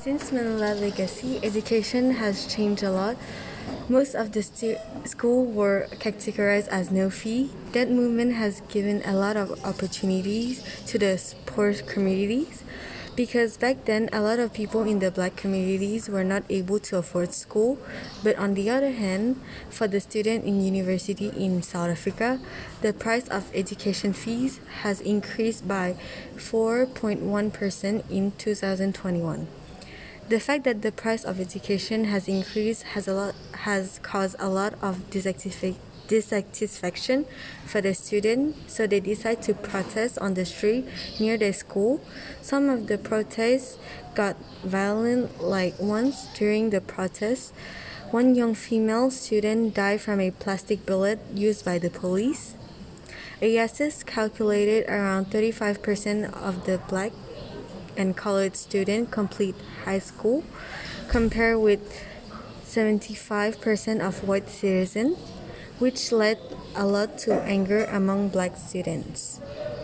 Since Manila legacy, education has changed a lot. Most of the school were categorized as no fee. That movement has given a lot of opportunities to the poor communities because back then a lot of people in the black communities were not able to afford school. But on the other hand, for the student in university in South Africa, the price of education fees has increased by 4.1% in 2021. The fact that the price of education has increased has caused a lot of dissatisfaction for the student, so they decide to protest on the street near their school. Some of the protests got violent, like once during the protest, one young female student died from a plastic bullet used by the police. IASIS calculated around 35% of the black and college students complete high school, compared with 75% of white citizens, which led a lot to anger among black students.